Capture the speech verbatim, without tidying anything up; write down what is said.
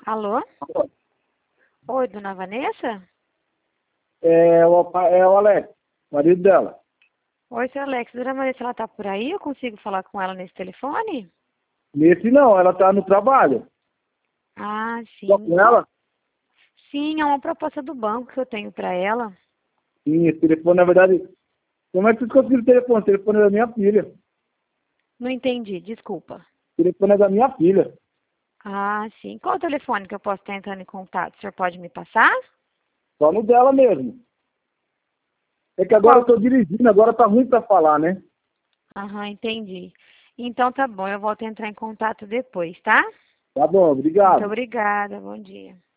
Alô? Oi, dona Vanessa? É o, apa- é o Alex, marido dela. Oi, seu Alex. Dona Vanessa, ela tá por aí? Eu consigo falar com ela nesse telefone? Nesse não, ela tá no trabalho. Ah, Só sim. com Qual- ela? Sim, é uma proposta do banco que eu tenho pra ela. Sim, esse telefone, na verdade. Como é que vocês conseguiram o telefone? O telefone é da minha filha. Não entendi, desculpa. O telefone é da minha filha. Ah, sim. Qual o telefone que eu posso estar entrando em contato? O senhor pode me passar? Só no dela mesmo. É que agora eu Qual? tô dirigindo, agora tá ruim pra falar, né? Aham, entendi. Então tá bom, eu volto a entrar em contato depois, tá? Tá bom, Muito obrigado. obrigada, bom dia.